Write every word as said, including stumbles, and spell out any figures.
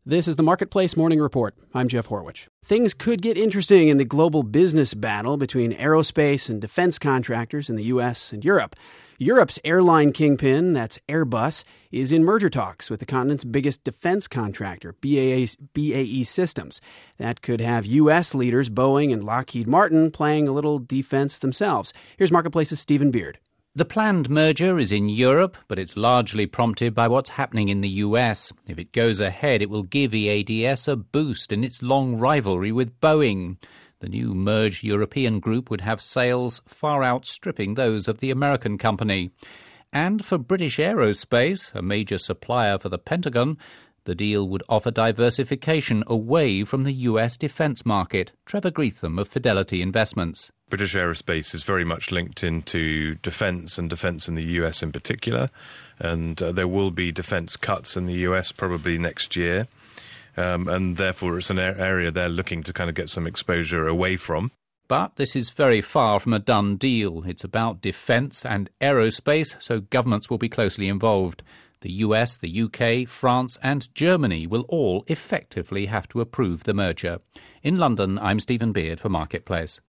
This is the Marketplace Morning Report. I'm Jeff Horwich. Things could get interesting in the global business battle between aerospace and defense contractors in the U S and Europe. Europe's airline kingpin, that's Airbus, is in merger talks with the continent's biggest defense contractor, B A E, B A E Systems. That could have U S leaders Boeing and Lockheed Martin playing a little defense themselves. Here's Marketplace's Stephen Beard. The planned merger is in Europe, but it's largely prompted by what's happening in the U S. If it goes ahead, it will give E A D S a boost in its long rivalry with Boeing. The new merged European group would have sales far outstripping those of the American company. And for British Aerospace, a major supplier for the Pentagon, the deal would offer diversification away from the U S defence market. Trevor Greetham of Fidelity Investments. British Aerospace is very much linked into defence and defence in the U S in particular. And uh, there will be defence cuts in the U S probably next year. Um, and therefore it's an area they're looking to kind of get some exposure away from. But this is very far from a done deal. It's about defence and aerospace, so governments will be closely involved. The U S, the U K, France and Germany will all effectively have to approve the merger. In London, I'm Stephen Beard for Marketplace.